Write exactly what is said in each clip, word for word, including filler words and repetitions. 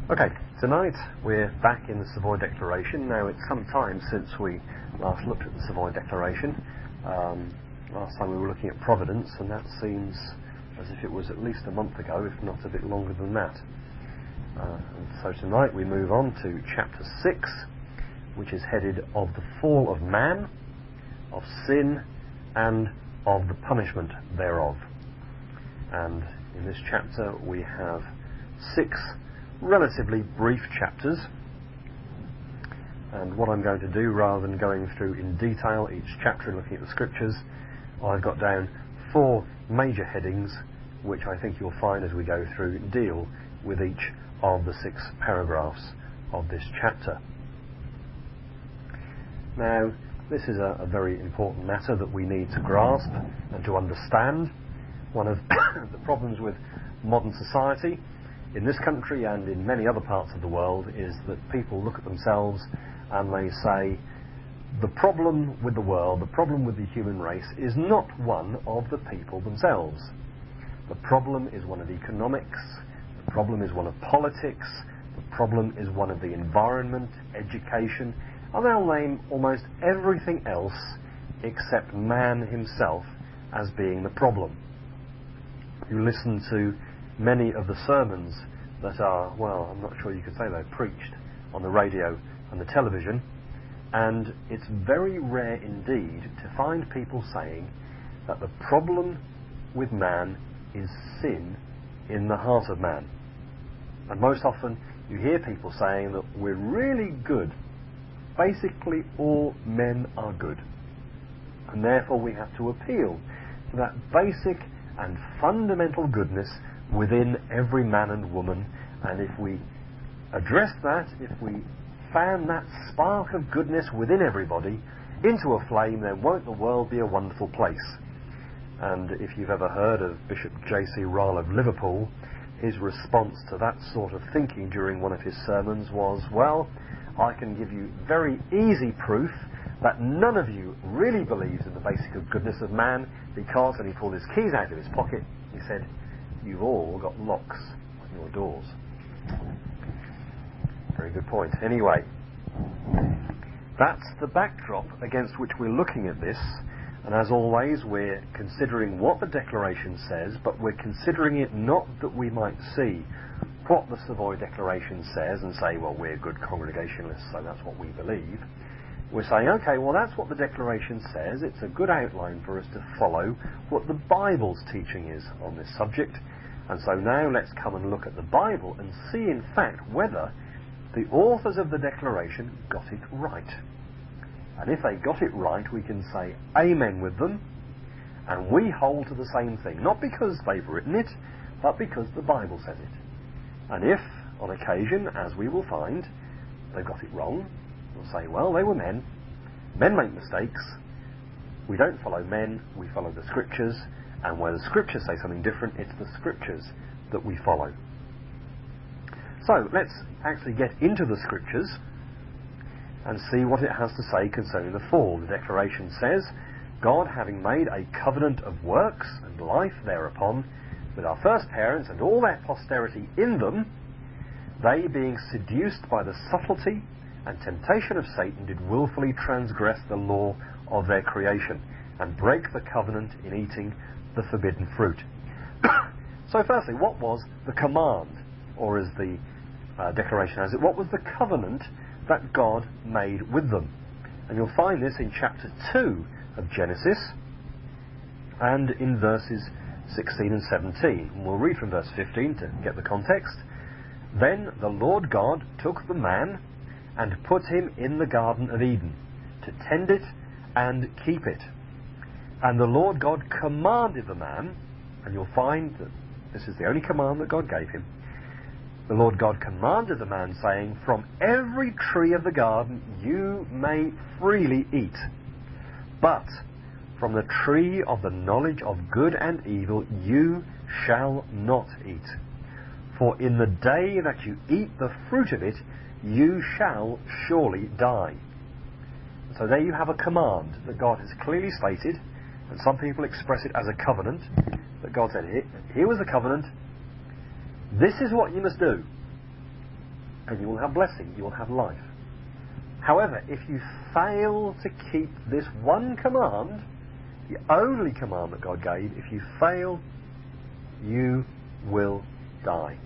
Okay, tonight we're back in the Savoy Declaration. Now it's some time since we last looked at the Savoy Declaration. Um, last time we were looking at Providence, and that seems as if it was at least a month ago, if not a bit longer than that. Uh, and so tonight we move on to chapter six, which is headed of the fall of man, of sin, and of the punishment thereof. And in this chapter we have six relatively brief chapters, and what I'm going to do, rather than going through in detail each chapter and looking at the scriptures, I've got down four major headings which I think you'll find as we go through deal with each of the six paragraphs of this chapter. Now, this is a, a very important matter that we need to grasp and to understand. One of the problems with modern society in this country and in many other parts of the world is that people look at themselves and they say the problem with the world, the problem with the human race is not one of the people themselves. The problem is one of economics, the problem is one of politics, the problem is one of the environment, education, and they'll name almost everything else except man himself as being the problem. You listen to many of the sermons that are, well, I'm not sure you could say they're preached on the radio and the television, and it's very rare indeed to find people saying that the problem with man is sin in the heart of man. And most often you hear people saying that we're really good. Basically all men are good, and therefore we have to appeal to that basic and fundamental goodness within every man and woman, and if we address that, if we fan that spark of goodness within everybody into a flame, then won't the world be a wonderful place? And if you've ever heard of Bishop J C Ryle of Liverpool, his response to that sort of thinking during one of his sermons was, well, I can give you very easy proof that none of you really believes in the basic of goodness of man, because, and he pulled his keys out of his pocket, he said, you've all got locks on your doors. Very good point. Anyway, that's the backdrop against which we're looking at this, and as always we're considering what the Declaration says, but we're considering it not that we might see what the Savoy Declaration says and say, well, we're good Congregationalists, so that's what we believe. We're saying, okay, well, that's what the Declaration says. It's a good outline for us to follow what the Bible's teaching is on this subject. And so now let's come and look at the Bible and see, in fact, whether the authors of the Declaration got it right. And if they got it right, we can say amen with them, and we hold to the same thing, not because they've written it, but because the Bible says it. And if, on occasion, as we will find, they've got it wrong, we'll say, well, they were men. Men make mistakes. We don't follow men, we follow the Scriptures, and where the Scriptures say something different, it's the Scriptures that we follow. So, let's actually get into the Scriptures and see what it has to say concerning the fall. The Declaration says, God, having made a covenant of works and life thereupon, with our first parents and all their posterity in them, they being seduced by the subtlety and temptation of Satan did wilfully transgress the law of their creation and break the covenant in eating the forbidden fruit. So firstly, what was the command, or as the uh, Declaration has it, what was the covenant that God made with them? And you'll find this in chapter two of Genesis and in verses sixteen and seventeen. And we'll read from verse fifteen to get the context. Then the Lord God took the man and put him in the Garden of Eden to tend it and keep it. And the Lord God commanded the man, and you'll find that this is the only command that God gave him. The Lord God commanded the man, saying, from every tree of the garden you may freely eat, but from the tree of the knowledge of good and evil you shall not eat. For in the day that you eat the fruit of it, you shall surely die. So there you have a command that God has clearly stated, and some people express it as a covenant, that God said, here, here was the covenant, this is what you must do. and you will have blessing, you will have life. However, if you fail to keep this one command, the only command that God gave, if you fail, you will die.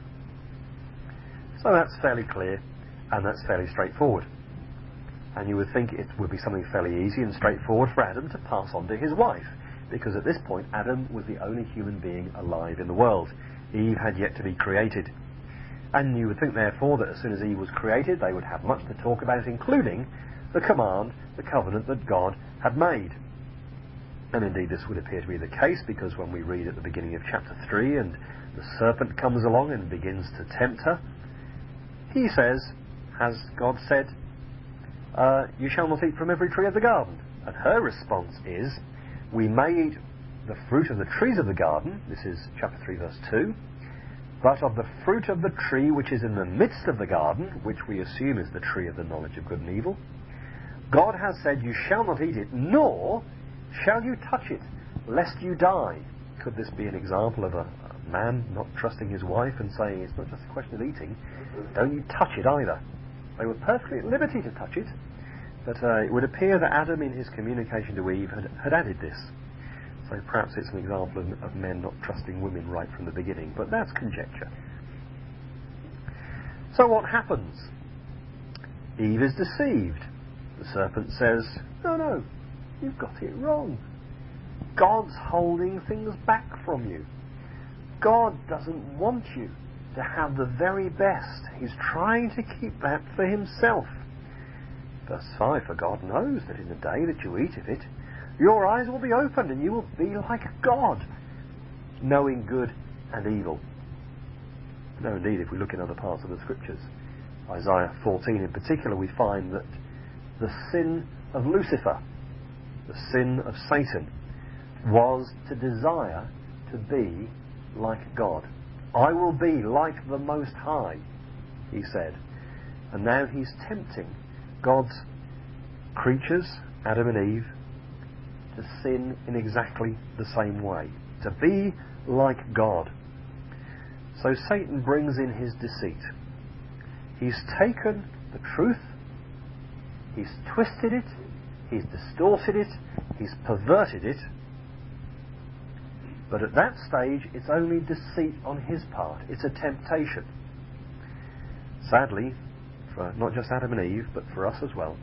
So that's fairly clear, and that's fairly straightforward. And you would think it would be something fairly easy and straightforward for Adam to pass on to his wife, because at this point Adam was the only human being alive in the world. Eve had yet to be created. And you would think therefore that as soon as Eve was created they would have much to talk about, including the command, the covenant that God had made. And indeed this would appear to be the case, because when we read at the beginning of chapter three and the serpent comes along and begins to tempt her, he says, has God said, uh, you shall not eat from every tree of the garden? And her response is, we may eat the fruit of the trees of the garden, this is chapter three verse two, but of the fruit of the tree which is in the midst of the garden, which we assume is the tree of the knowledge of good and evil, God has said, you shall not eat it, nor shall you touch it, lest you die. Could this be an example of a, a man not trusting his wife and saying, it's not just a question of eating, don't you touch it either? They were perfectly at liberty to touch it, but uh, it would appear that Adam in his communication to Eve had, had added this. So perhaps it's an example of, of men not trusting women right from the beginning, but that's conjecture. So what happens? Eve is deceived. The serpent says, no, no, you've got it wrong. God's holding things back from you. God doesn't want you to have the very best. He's trying to keep that for himself. Verse five, for God knows that in the day that you eat of it, your eyes will be opened and you will be like God, knowing good and evil. No, indeed, if we look in other parts of the scriptures, Isaiah fourteen in particular, we find that the sin of Lucifer, the sin of Satan, was to desire to be like God. I will be like the Most High, he said. And now he's tempting God's creatures, Adam and Eve, to sin in exactly the same way, to be like God. So Satan brings in his deceit. He's taken the truth, he's twisted it, he's distorted it, he's perverted it, but at that stage it's only deceit on his part. It's a temptation. Sadly, for not just Adam and Eve, but for us as well,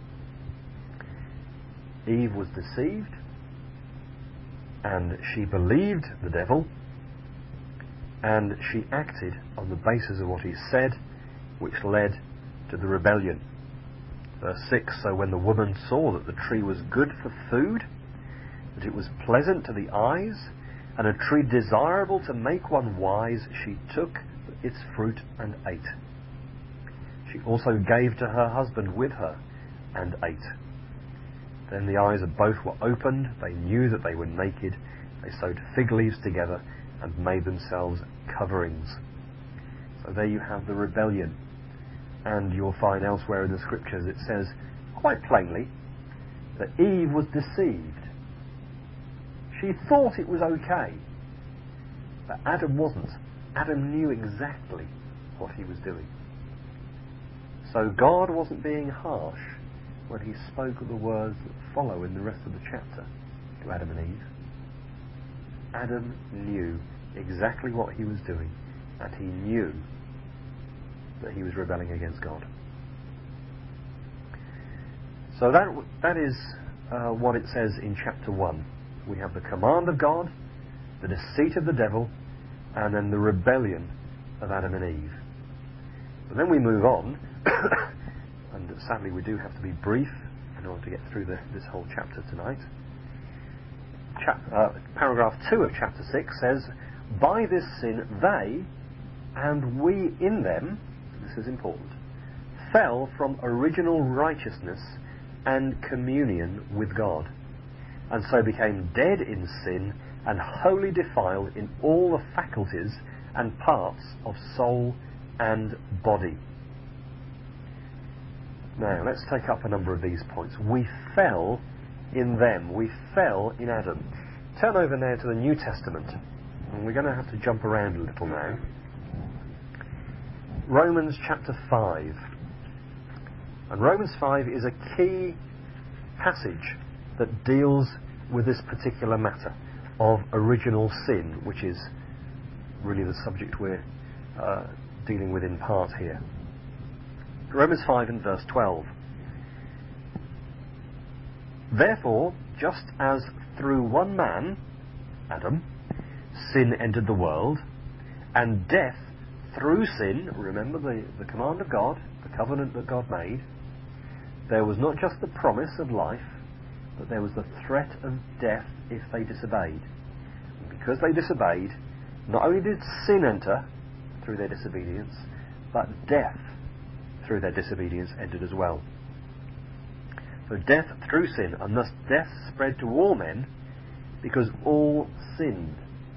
Eve was deceived and she believed the devil and she acted on the basis of what he said, which led to the rebellion. Verse six, so when the woman saw that the tree was good for food, that it was pleasant to the eyes, and a tree desirable to make one wise, she took its fruit and ate. She also gave to her husband with her, and ate. Then the eyes of both were opened, they knew that they were naked, they sewed fig leaves together, and made themselves coverings. So there you have the rebellion. And you'll find elsewhere in the scriptures it says quite plainly that Eve was deceived. She thought it was okay, but Adam wasn't. Adam knew exactly what he was doing. So God wasn't being harsh when he spoke of the words that follow in the rest of the chapter to Adam and Eve. Adam knew exactly what he was doing, and he knew that he was rebelling against God. So that that is uh, what it says in chapter one. We have the command of God, the deceit of the devil, and then the rebellion of Adam and Eve. But then we move on, and sadly we do have to be brief in order to get through the, this whole chapter tonight. Chap, uh, paragraph two of chapter six says, by this sin they, and we in them, this is important, fell from original righteousness and communion with God, and so became dead in sin and wholly defiled in all the faculties and parts of soul and body. Now, let's take up a number of these points. We fell in them. We fell in Adam. Turn over now to the New Testament. And we're going to have to jump around a little now. Romans chapter five. And Romans five is a key passage that deals with this particular matter of original sin, which is really the subject we're uh, dealing with in part here. Romans five and verse twelve. Therefore, just as through one man, Adam, sin entered the world, and death through sin, remember the, the command of God, the covenant that God made, there was not just the promise of life, but there was the threat of death if they disobeyed. And because they disobeyed, not only did sin enter through their disobedience, but death through their disobedience entered as well. So death through sin, and thus death spread to all men because all sinned.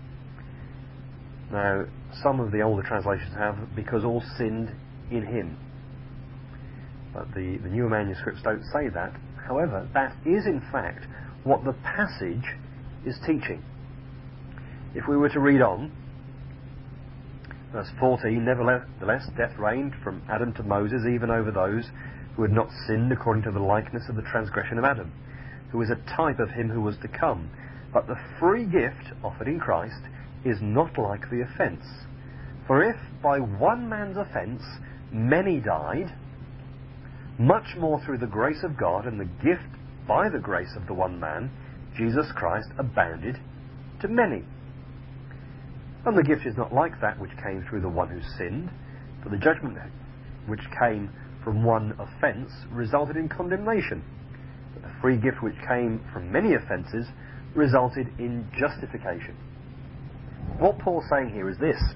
Now, some of the older translations have because all sinned in him. But the, the newer manuscripts don't say that. However, that is in fact what the passage is teaching. If we were to read on, verse fourteen, nevertheless death reigned from Adam to Moses, even over those who had not sinned according to the likeness of the transgression of Adam, who is a type of him who was to come. But the free gift offered in Christ is not like the offence. For if by one man's offence many died, much more through the grace of God and the gift by the grace of the one man, Jesus Christ, abounded to many. And the gift is not like that which came through the one who sinned, for the judgment which came from one offence resulted in condemnation, but the free gift which came from many offences resulted in justification. What Paul's saying here is this.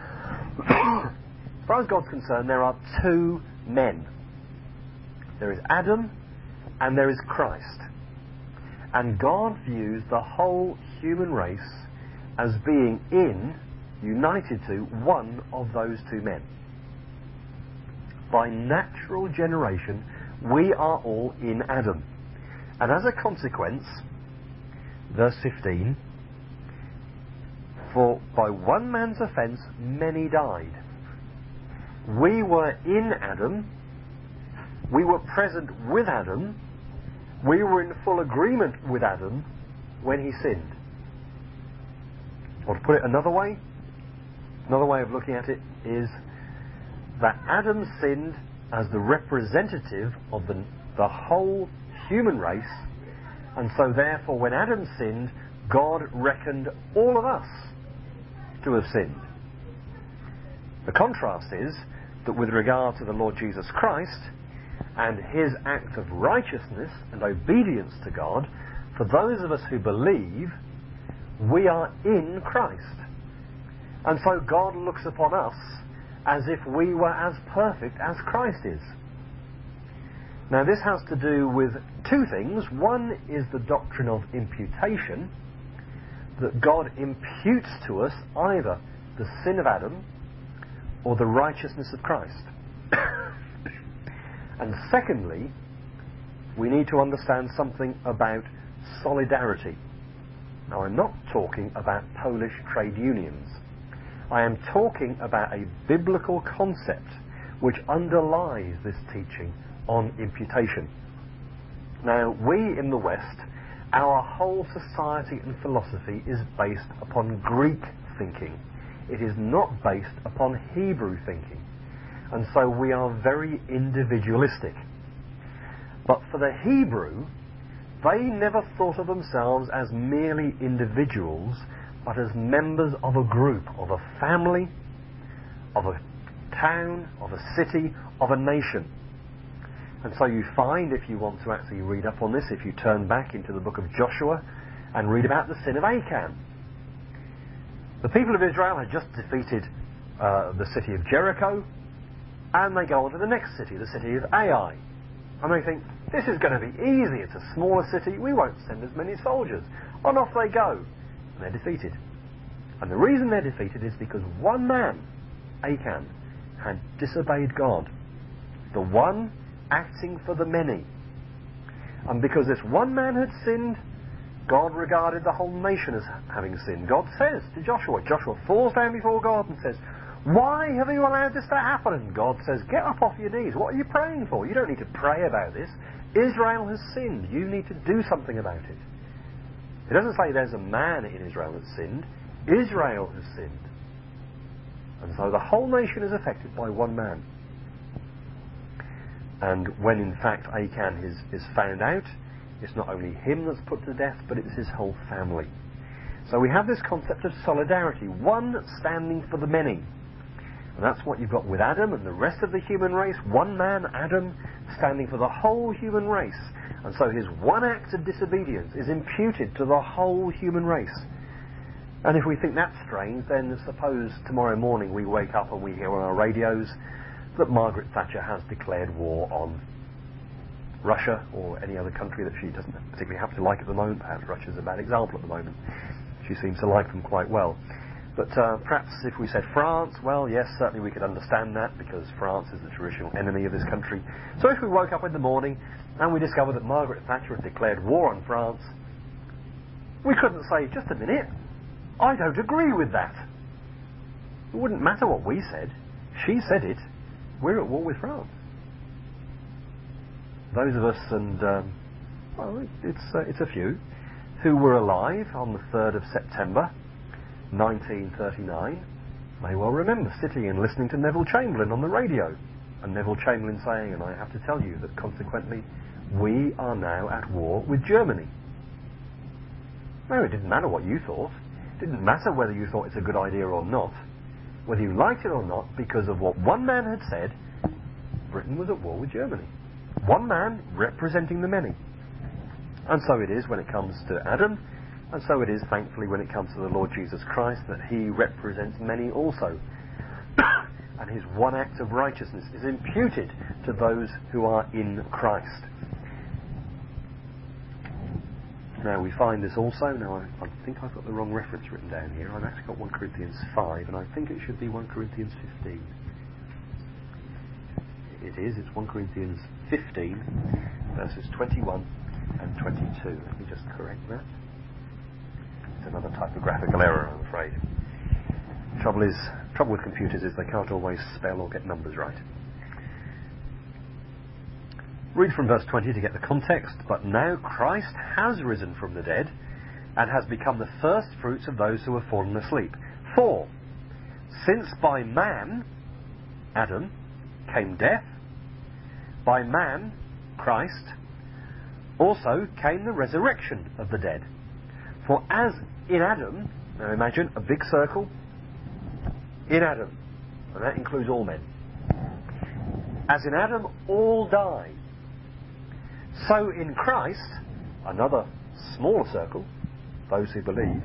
As far as God's concerned, there are two men. There is Adam and there is Christ. And God views the whole human race as being in, united to, one of those two men. By natural generation, we are all in Adam. And as a consequence, verse fifteen, for by one man's offence many died. We were in Adam, we were present with Adam, we were in full agreement with Adam when he sinned. Or to put it another way, another way of looking at it is that Adam sinned as the representative of the, the whole human race, and so therefore when Adam sinned, God reckoned all of us to have sinned. The contrast is that with regard to the Lord Jesus Christ and his act of righteousness and obedience to God, for those of us who believe, we are in Christ. And so God looks upon us as if we were as perfect as Christ is. Now this has to do with two things. One is the doctrine of imputation, that God imputes to us either the sin of Adam or the righteousness of Christ. And secondly, we need to understand something about solidarity. Now I'm not talking about Polish trade unions. I am talking about a biblical concept which underlies this teaching on imputation. Now, we in the West, our whole society and philosophy is based upon Greek thinking. It is not based upon Hebrew thinking. And so we are very individualistic. But for the Hebrew, they never thought of themselves as merely individuals, but as members of a group, of a family, of a town, of a city, of a nation. And so you find, if you want to actually read up on this, if you turn back into the book of Joshua and read about the sin of Achan. The people of Israel had just defeated uh, the city of Jericho, and they go on to the next city, the city of Ai. And they think, this is going to be easy, it's a smaller city, we won't send as many soldiers. On off they go. And they're defeated. And the reason they're defeated is because one man, Achan, had disobeyed God. The one acting for the many. And because this one man had sinned, God regarded the whole nation as having sinned. God says to Joshua, Joshua falls down before God and says, Why have you allowed this to happen? And God says, get up off your knees. What are you praying for? You don't need to pray about this. Israel has sinned. You need to do something about it. It doesn't say there's a man in Israel that's sinned. Israel has sinned. And so the whole nation is affected by one man. And when in fact Achan is, is found out, it's not only him that's put to death, but it's his whole family. So we have this concept of solidarity, one standing for the many. And that's what you've got with Adam and the rest of the human race. One man, Adam, standing for the whole human race. And so his one act of disobedience is imputed to the whole human race. And if we think that's strange, then suppose tomorrow morning we wake up and we hear on our radios that Margaret Thatcher has declared war on Russia or any other country that she doesn't particularly happen to like at the moment. Perhaps Russia's a bad example at the moment. She seems to like them quite well. But uh, perhaps if we said France, well, yes, certainly we could understand that because France is the traditional enemy of this country. So if we woke up in the morning and we discovered that Margaret Thatcher had declared war on France, we couldn't say, just a minute, I don't agree with that. It wouldn't matter what we said. She said it. We're at war with France. Those of us, and um, well, it's uh, it's a few, who were alive on the third of September nineteen thirty-nine may well remember sitting and listening to Neville Chamberlain on the radio, and Neville Chamberlain saying, and I have to tell you that consequently we are now at war with Germany. No, it didn't matter what you thought. It didn't matter whether you thought it's a good idea or not. Whether you liked it or not, because of what one man had said, Britain was at war with Germany. One man representing the many. And so it is when it comes to Adam, and so it is, thankfully, when it comes to the Lord Jesus Christ, that he represents many also. And his one act of righteousness is imputed to those who are in Christ. Now we find this also, now I, I think I've got the wrong reference written down here. I've actually got First Corinthians five, and I think it should be First Corinthians fifteen. It is, it's First Corinthians fifteen, verses twenty-one and twenty-two. Let me just correct that. It's another typographical error, I'm afraid. Trouble is, trouble with computers is they can't always spell or get numbers right. Read from verse twenty to get the context. But now Christ has risen from the dead and has become the first fruits of those who have fallen asleep. For, since by man, Adam, came death, by man, Christ, also came the resurrection of the dead. For as in Adam, now imagine a big circle, in Adam, and that includes all men, as in Adam all die, so in Christ, another smaller circle, those who believe,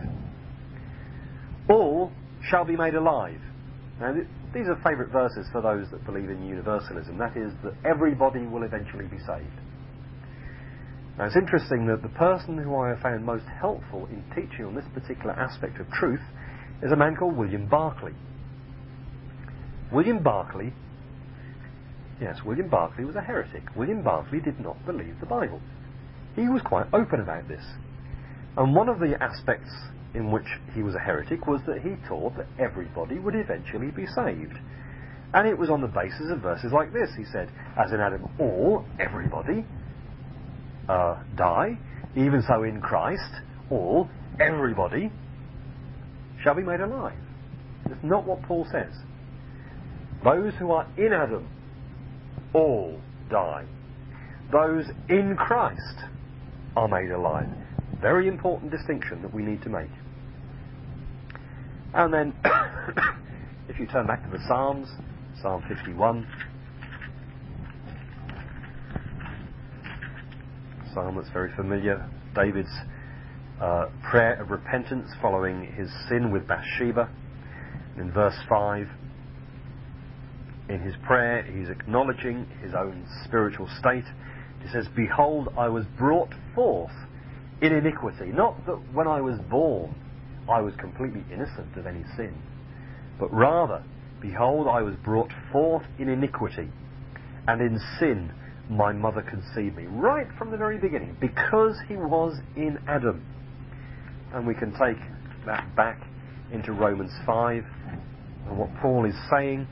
all shall be made alive. Now th- these are favourite verses for those that believe in universalism. That is, that everybody will eventually be saved. Now it's interesting that the person who I have found most helpful in teaching on this particular aspect of truth is a man called William Barclay. William Barclay Yes, William Barclay was a heretic. William Barclay did not believe the Bible. He was quite open about this. And one of the aspects in which he was a heretic was that he taught that everybody would eventually be saved. And it was on the basis of verses like this. He said, as in Adam all, everybody, uh, die, even so in Christ, all, everybody, shall be made alive. That's not what Paul says. Those who are in Adam, all die. Those in Christ are made alive. Very important distinction that we need to make. And then, if you turn back to the Psalms, Psalm fifty-one, Psalm that's very familiar, David's uh, prayer of repentance following his sin with Bathsheba. In verse five, in his prayer, he's acknowledging his own spiritual state. He says, behold, I was brought forth in iniquity. Not that when I was born, I was completely innocent of any sin. But rather, behold, I was brought forth in iniquity. And in sin, my mother conceived me. Right from the very beginning. Because he was in Adam. And we can take that back into Romans five. And what Paul is saying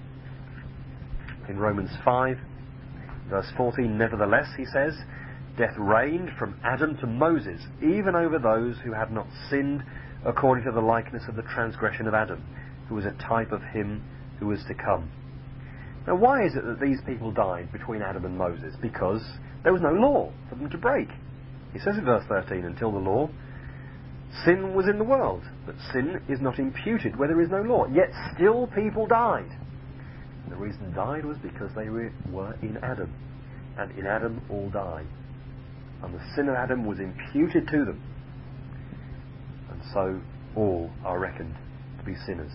in Romans five, verse fourteen, nevertheless, he says, death reigned from Adam to Moses, even over those who had not sinned according to the likeness of the transgression of Adam, who was a type of him who was to come. Now, why is it that these people died between Adam and Moses? Because there was no law for them to break. He says in verse thirteen, until the law, sin was in the world, but sin is not imputed where there is no law. Yet still people died. And the reason died was because they were in Adam. And in Adam all die. And the sin of Adam was imputed to them. And so all are reckoned to be sinners.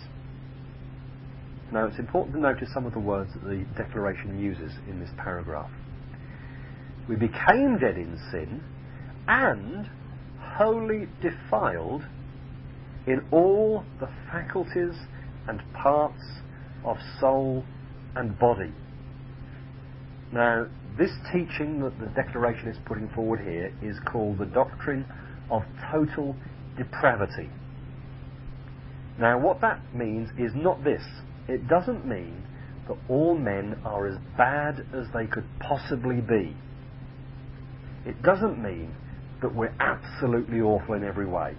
Now it's important to notice some of the words that the declaration uses in this paragraph. We became dead in sin and wholly defiled in all the faculties and parts of soul and body. Now, this teaching that the declaration is putting forward here is called the doctrine of total depravity. Now, what that means is not this. It doesn't mean that all men are as bad as they could possibly be. It doesn't mean that we're absolutely awful in every way.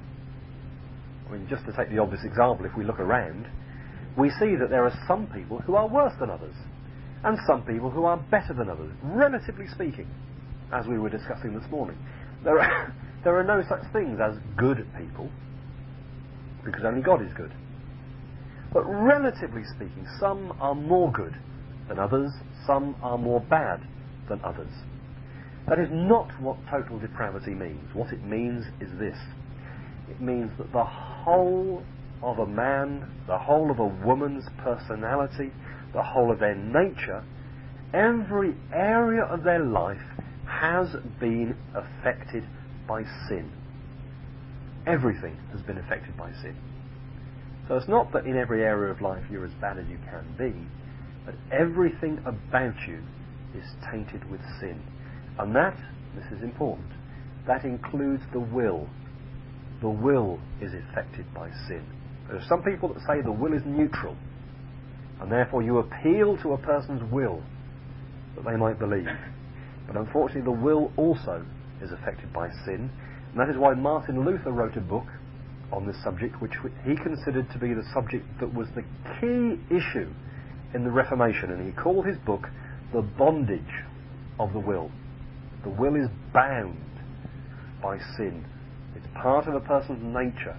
I mean, just to take the obvious example, if we look around, we see that there are some people who are worse than others, and some people who are better than others, relatively speaking, as we were discussing this morning. There are, there are no such things as good people, because only God is good. But relatively speaking, some are more good than others, some are more bad than others. That is not what total depravity means. What it means is this. It means that the whole of a man, the whole of a woman's personality, the whole of their nature, every area of their life has been affected by sin. Everything has been affected by sin. So it's not that in every area of life you're as bad as you can be, but everything about you is tainted with sin. And that, this is important, that includes the will. The will is affected by sin. There are some people that say the will is neutral, and therefore you appeal to a person's will that they might believe. But unfortunately the will also is affected by sin, and that is why Martin Luther wrote a book on this subject, which he considered to be the subject that was the key issue in the Reformation, and he called his book The Bondage of the Will. The will is bound by sin. It's part of a person's nature.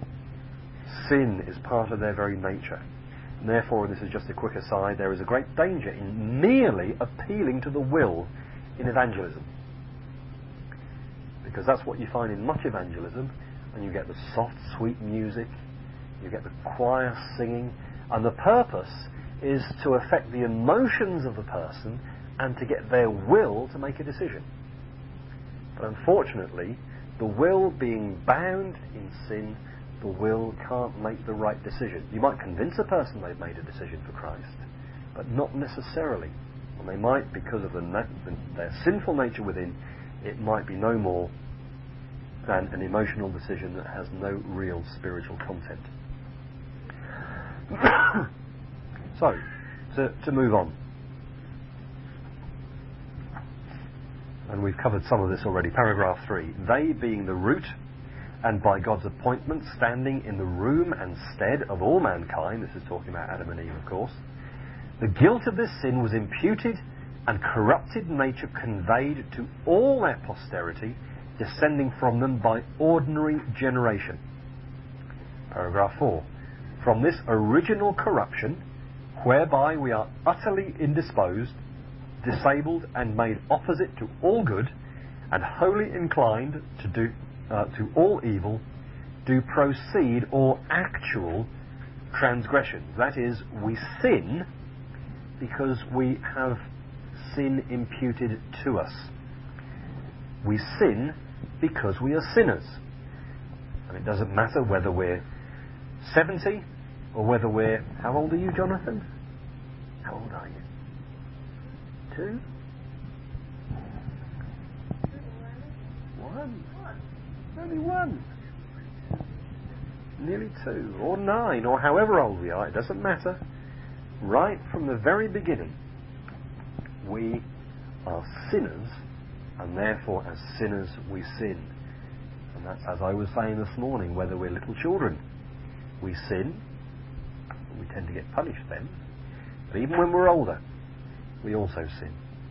Sin is part of their very nature. And therefore, and this is just a quick aside, there is a great danger in merely appealing to the will in evangelism. Because that's what you find in much evangelism, and you get the soft, sweet music, you get the choir singing, and the purpose is to affect the emotions of the person and to get their will to make a decision. But unfortunately, the will being bound in sin, the will can't make the right decision. You might convince a person they've made a decision for Christ, but not necessarily. And they might, because of the na- their sinful nature within, it might be no more than an emotional decision that has no real spiritual content. So, to, to move on. And we've covered some of this already. Paragraph three. They being the root, and by God's appointment standing in the room and stead of all mankind, this is talking about Adam and Eve, of course, the guilt of this sin was imputed and corrupted nature conveyed to all their posterity, descending from them by ordinary generation. Paragraph four. From this original corruption, whereby we are utterly indisposed, disabled and made opposite to all good, and wholly inclined to do uh, to all evil, do proceed or actual transgressions. That is, we sin because we have sin imputed to us. We sin because we are sinners. And it doesn't matter whether we're seventy or whether we're... How old are you, Jonathan? How old are you? Two? One. Only one. nearly two, or nine, or however old we are, it doesn't matter. Right from the very beginning, we are sinners, and therefore as sinners we sin. And that's, as I was saying this morning, whether we're little children, we sin, we tend to get punished then, but even when we're older, we also sin.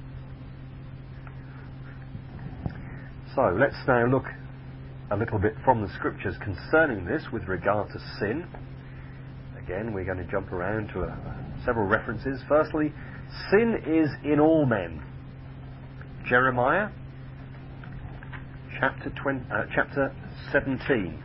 So let's now look a little bit from the scriptures concerning this with regard to sin. Again, we're going to jump around to a, several references. Firstly, sin is in all men. Jeremiah chapter twenty, uh, chapter seventeen.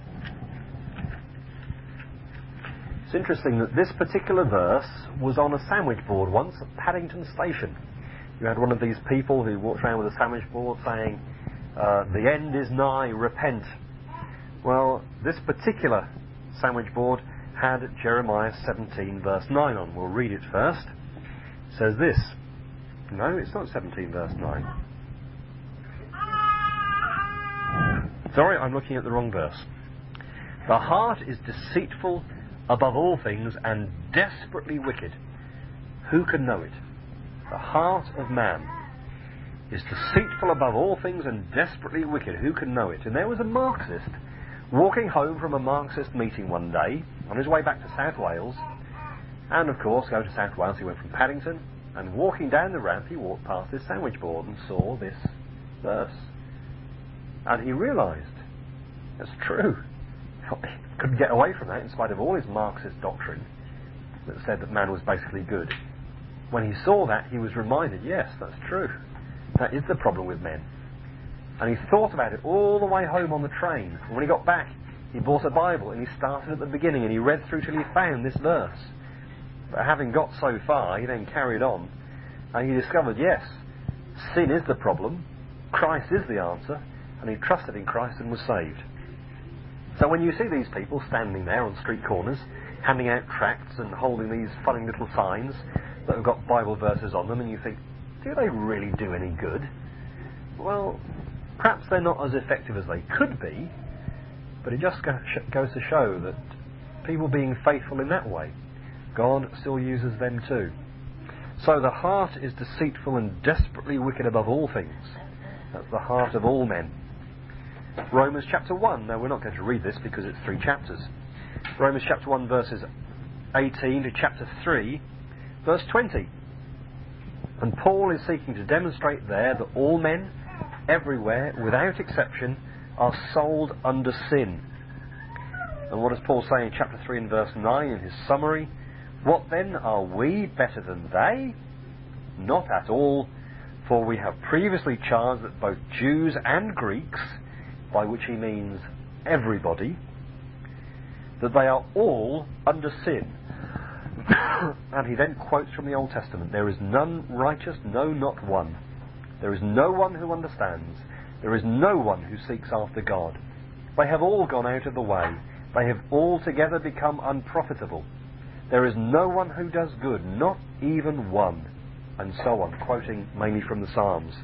It's interesting that this particular verse was on a sandwich board once at Paddington Station. You had one of these people who walked around with a sandwich board saying, uh, "The end is nigh, repent." Well, this particular sandwich board had Jeremiah seventeen verse nine on. We'll read it first. It says this. No, it's not seventeen verse nine. Sorry, I'm looking at the wrong verse. The heart is deceitful above all things and desperately wicked. Who can know it? The heart of man is deceitful above all things and desperately wicked. Who can know it? And there was a Marxist walking home from a Marxist meeting one day on his way back to South Wales. And of course, going to South Wales, he went from Paddington, and walking down the ramp, he walked past this sandwich board and saw this verse. And he realised, that's true. He couldn't get away from that in spite of all his Marxist doctrine that said that man was basically good. When he saw that, he was reminded, yes, that's true. That is the problem with men. And he thought about it all the way home on the train. And when he got back, he bought a Bible and he started at the beginning and he read through till he found this verse. But having got so far, he then carried on and he discovered, yes, sin is the problem, Christ is the answer, and he trusted in Christ and was saved. So when you see these people standing there on street corners, handing out tracts and holding these funny little signs that have got Bible verses on them, and you think, do they really do any good? Well, perhaps they're not as effective as they could be, but it just goes to show that people being faithful in that way, God still uses them too. So the heart is deceitful and desperately wicked above all things. That's the heart of all men. Romans chapter one. Now, we're not going to read this because it's three chapters. Romans chapter one, verses eighteen to chapter three, verse twenty. And Paul is seeking to demonstrate there that all men, everywhere, without exception, are sold under sin. And what does Paul say in chapter three and verse nine in his summary? What then, are we better than they? Not at all, for we have previously charged that both Jews and Greeks, by which he means everybody, that they are all under sin. And he then quotes from the Old Testament, there is none righteous, no, not one. There is no one who understands. There is no one who seeks after God. They have all gone out of the way. They have altogether become unprofitable. There is no one who does good, not even one. And so on, quoting mainly from the Psalms.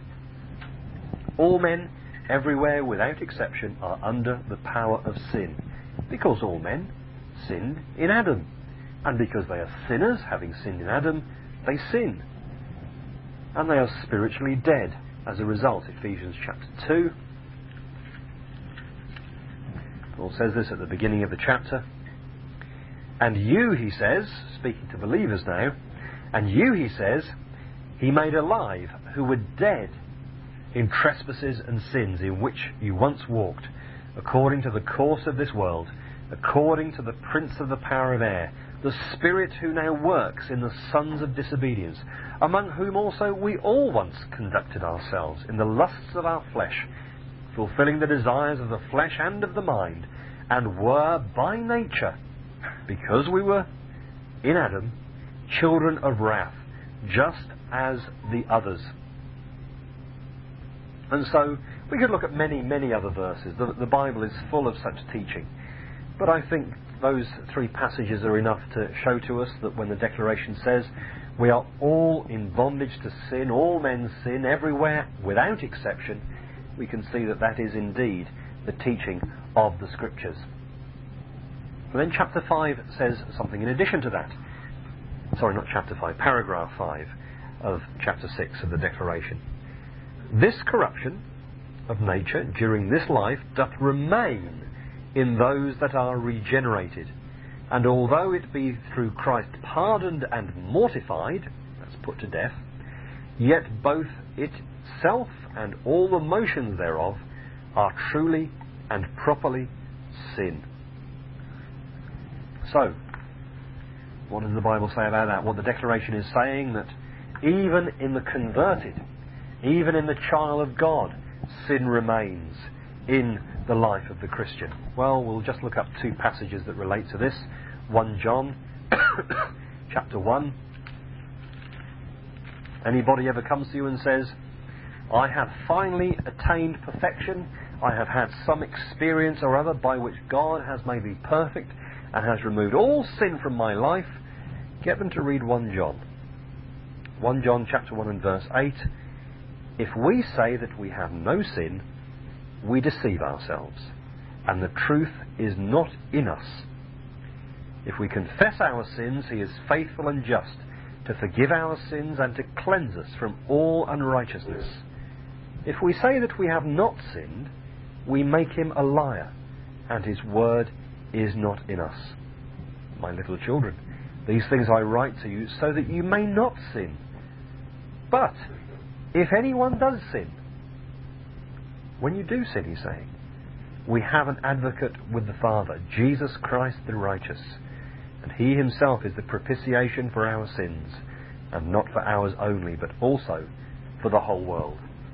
All men, everywhere, without exception, are under the power of sin, because all men sinned in Adam. And because they are sinners, having sinned in Adam, they sin. And they are spiritually dead as a result. Ephesians chapter two. Paul says this at the beginning of the chapter. And you, he says, speaking to believers now, and you, he says, he made alive who were dead in trespasses and sins in which you once walked, according to the course of this world, according to the prince of the power of air, the spirit who now works in the sons of disobedience, among whom also we all once conducted ourselves in the lusts of our flesh, fulfilling the desires of the flesh and of the mind, and were by nature, because we were in Adam, children of wrath, just as the others. And so we could look at many, many other verses. The, the Bible is full of such teaching. But I think those three passages are enough to show to us that when the declaration says we are all in bondage to sin, all men sin everywhere without exception, we can see that that is indeed the teaching of the Scriptures. But then chapter five says something in addition to that. Sorry, not chapter five, paragraph five of chapter six of the Declaration. This corruption of nature during this life doth remain in those that are regenerated, and although it be through Christ pardoned and mortified, that's put to death, yet both itself and all the motions thereof are truly and properly sin. So, what does the Bible say about that? What the Declaration is saying, that even in the converted, even in the child of God, sin remains in the life of the Christian. Well, we'll just look up two passages that relate to this. First John chapter one. Anybody ever comes to you and says, I have finally attained perfection, I have had some experience or other by which God has made me perfect and has removed all sin from my life, get them to read First John. First John chapter one and verse eight. If we say that we have no sin, we deceive ourselves, and the truth is not in us. If we confess our sins, he is faithful and just to forgive our sins and to cleanse us from all unrighteousness. If we say that we have not sinned, we make him a liar, and his word is not in us. My little children, these things I write to you so that you may not sin. But if anyone does sin, when you do sin, he's saying, we have an advocate with the Father, Jesus Christ the righteous, and he himself is the propitiation for our sins, and not for ours only, but also for the whole world.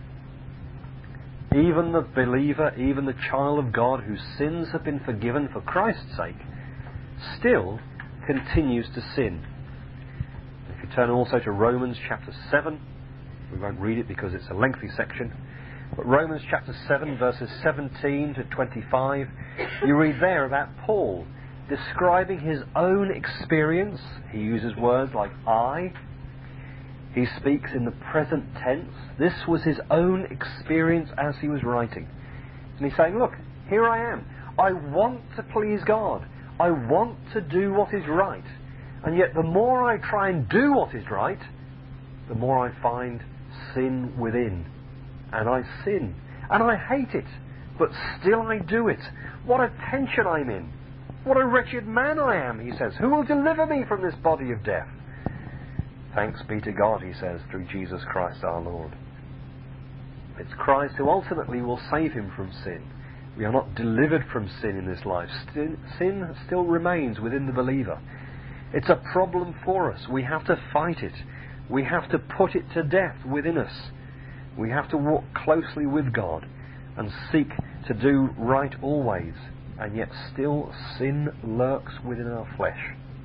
Even the believer, even the child of God whose sins have been forgiven for Christ's sake, still continues to sin. If you turn also to Romans chapter seven, we won't read it because it's a lengthy section, but Romans chapter seven verses seventeen to twenty-five, you read there about Paul describing his own experience. He uses words like I. He speaks in the present tense. This was his own experience as he was writing. And he's saying, look, here I am. I want to please God. I want to do what is right. And yet the more I try and do what is right, the more I find sin within. And I sin. And I hate it. But still I do it. What a tension I'm in. What a wretched man I am, he says. Who will deliver me from this body of death? Thanks be to God, he says, through Jesus Christ our Lord. It's Christ who ultimately will save him from sin. We are not delivered from sin in this life. Sin, sin still remains within the believer. It's a problem for us. We have to fight it. We have to put it to death within us. We have to walk closely with God and seek to do right always. And yet still sin lurks within our flesh.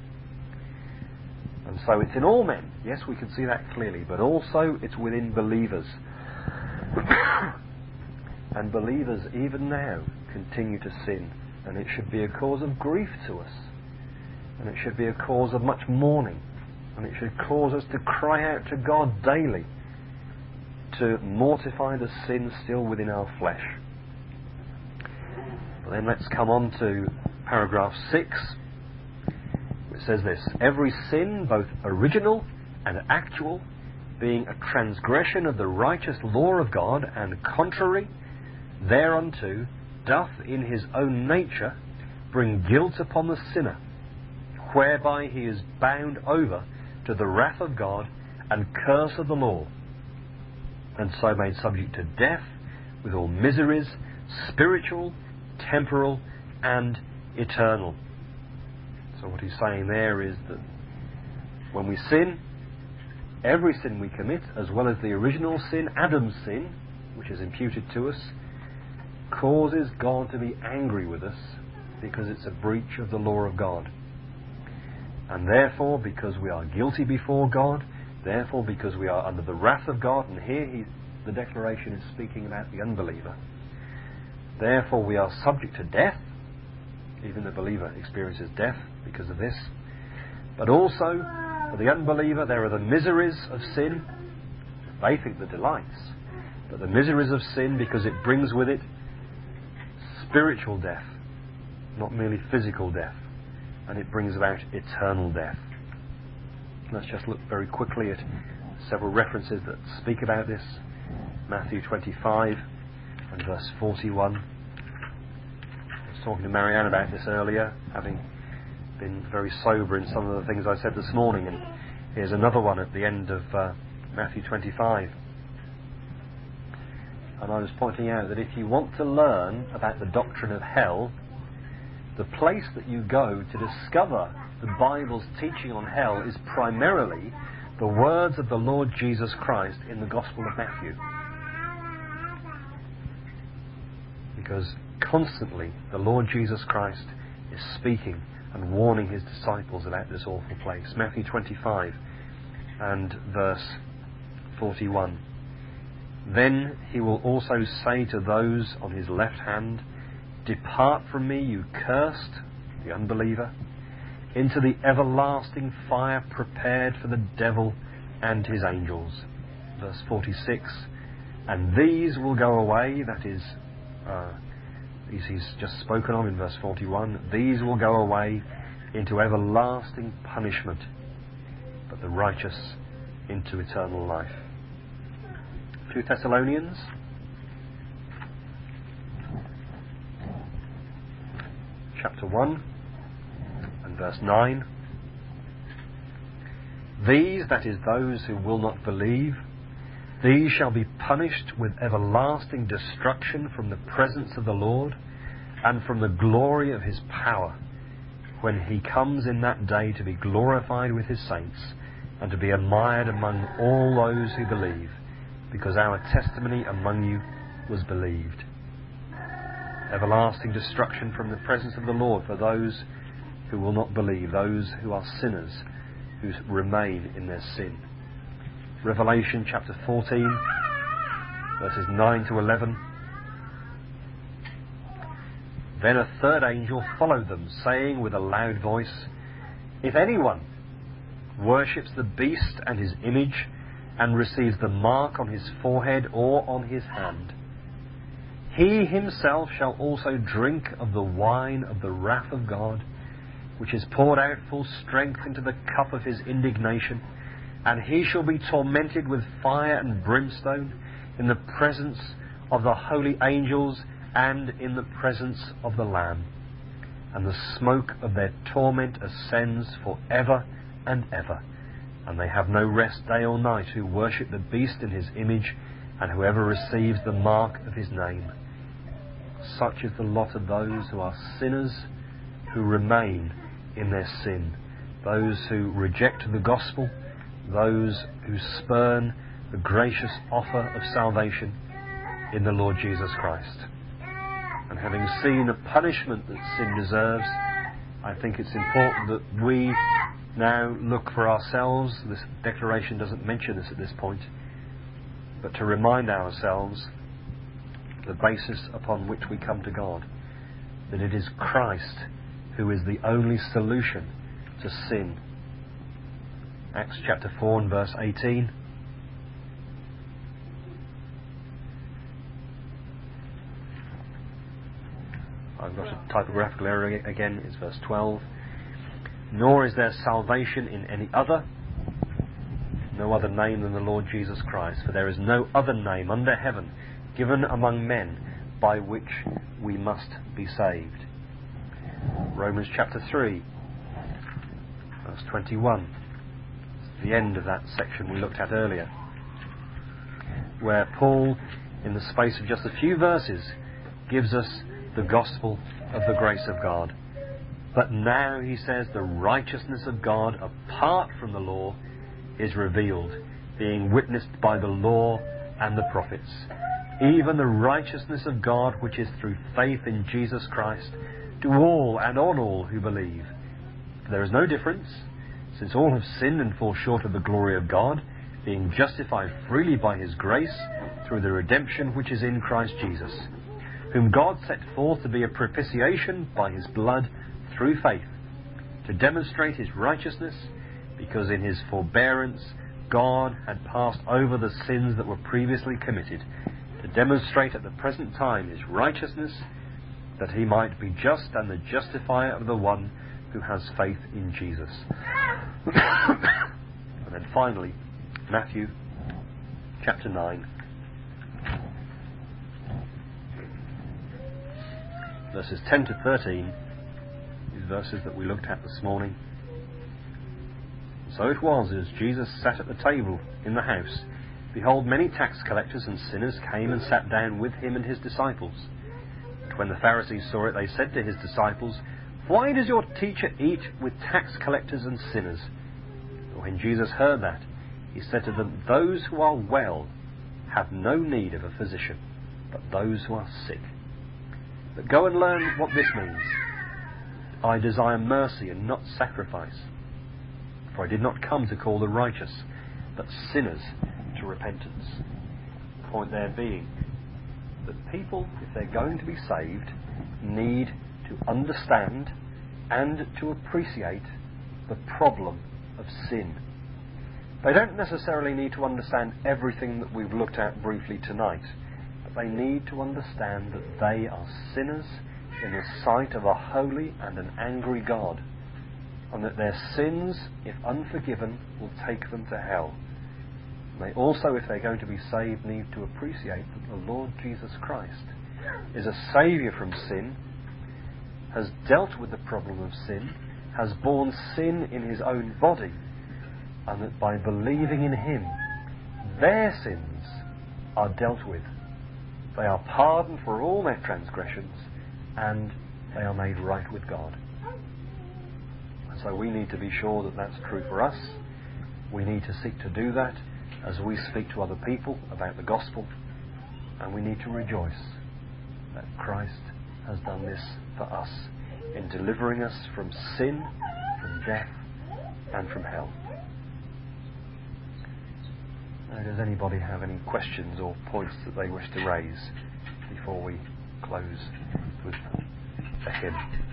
And so it's in all men. Yes, we can see that clearly. But also it's within believers. And believers even now continue to sin. And it should be a cause of grief to us. And it should be a cause of much mourning. And it should cause us to cry out to God daily to mortify the sin still within our flesh. But then let's come on to paragraph six. It says this: every sin, both original and actual, being a transgression of the righteous law of God, and contrary thereunto, doth in his own nature bring guilt upon the sinner, whereby he is bound over to the wrath of God and curse of the law, and so made subject to death with all miseries, spiritual, temporal, and eternal. So what he's saying there is that when we sin, every sin we commit, as well as the original sin, Adam's sin, which is imputed to us, causes God to be angry with us because it's a breach of the law of God. And therefore, because we are guilty before God, therefore because we are under the wrath of God, and here he, the declaration is speaking about the unbeliever, therefore we are subject to death. Even the believer experiences death because of this. But also, for the unbeliever, there are the miseries of sin. They think the delights. But the miseries of sin, because it brings with it spiritual death, not merely physical death. and it brings about eternal death. Let's just look very quickly at several references that speak about this. Matthew twenty-five and verse forty-one. I was talking to Marianne about this earlier, having been very sober in some of the things I said this morning, and here's another one at the end of uh, Matthew twenty-five. And I was pointing out that if you want to learn about the doctrine of hell, the place that you go to discover the Bible's teaching on hell is primarily the words of the Lord Jesus Christ in the Gospel of Matthew. Because constantly the Lord Jesus Christ is speaking and warning his disciples about this awful place. Matthew twenty-five and verse forty-one. Then he will also say to those on his left hand, "Depart from me, you cursed," the unbeliever, "into the everlasting fire prepared for the devil and his angels." Verse forty-six. And these will go away, that is, uh, these he's just spoken of in verse forty-one, these will go away into everlasting punishment, but the righteous into eternal life. Second Thessalonians chapter one and verse nine. These, that is those who will not believe, these shall be punished with everlasting destruction from the presence of the Lord and from the glory of his power, when he comes in that day to be glorified with his saints and to be admired among all those who believe, because our testimony among you was believed. Everlasting destruction from the presence of the Lord for those who will not believe, those who are sinners, who remain in their sin. Revelation chapter fourteen, verses nine to eleven. Then a third angel followed them, saying with a loud voice, "If anyone worships the beast and his image, and receives the mark on his forehead or on his hand, he himself shall also drink of the wine of the wrath of God, which is poured out full strength into the cup of his indignation, and he shall be tormented with fire and brimstone in the presence of the holy angels and in the presence of the Lamb. And the smoke of their torment ascends for ever and ever. And they have no rest day or night who worship the beast in his image, and whoever receives the mark of his name. Such is the lot of those who are sinners, who remain in their sin, those who reject the gospel, those who spurn the gracious offer of salvation in the Lord Jesus Christ. And having seen the punishment that sin deserves, I think it's important that we now look for ourselves. This declaration doesn't mention this at this point, but to remind ourselves the basis upon which we come to God, that it is Christ who is the only solution to sin. Acts chapter four and verse eighteen. I've got a typographical error again, it's verse twelve. Nor is there salvation in any other, no other name than the Lord Jesus Christ, for there is no other name under heaven given among men by which we must be saved. Romans chapter three, verse twenty-one. It's the end of that section we looked at earlier, where Paul, in the space of just a few verses, gives us the gospel of the grace of God. But now, he says, the righteousness of God apart from the law is revealed, being witnessed by the law and the prophets, even the righteousness of God which is through faith in Jesus Christ, to all and on all who believe. For there is no difference, since all have sinned and fall short of the glory of God, being justified freely by his grace through the redemption which is in Christ Jesus, whom God set forth to be a propitiation by his blood through faith, to demonstrate his righteousness, because in his forbearance God had passed over the sins that were previously committed, to demonstrate at the present time his righteousness, that he might be just and the justifier of the one who has faith in Jesus. And then finally, Matthew chapter nine, verses ten to thirteen, these verses that we looked at this morning. So it was, as Jesus sat at the table in the house, behold, many tax collectors and sinners came and sat down with him and his disciples. And when the Pharisees saw it, they said to his disciples, "Why does your teacher eat with tax collectors and sinners?" And when Jesus heard that, he said to them, "Those who are well have no need of a physician, but those who are sick. But go and learn what this means. I desire mercy and not sacrifice. For I did not come to call the righteous, but sinners to repentance." The point there being that people, if they're going to be saved, need to understand and to appreciate the problem of sin. They don't necessarily need to understand everything that we've looked at briefly tonight, but they need to understand that they are sinners in the sight of a holy and an angry God, and that their sins, if unforgiven, will take them to hell. And they also, if they're going to be saved, need to appreciate that the Lord Jesus Christ is a saviour from sin, has dealt with the problem of sin, has borne sin in his own body, and that by believing in him, their sins are dealt with. They are pardoned for all their transgressions, and they are made right with God. So we need to be sure that that's true for us. We need to seek to do that as we speak to other people about the gospel. And we need to rejoice that Christ has done this for us in delivering us from sin, from death, and from hell. Now, does anybody have any questions or points that they wish to raise before we close with a hymn?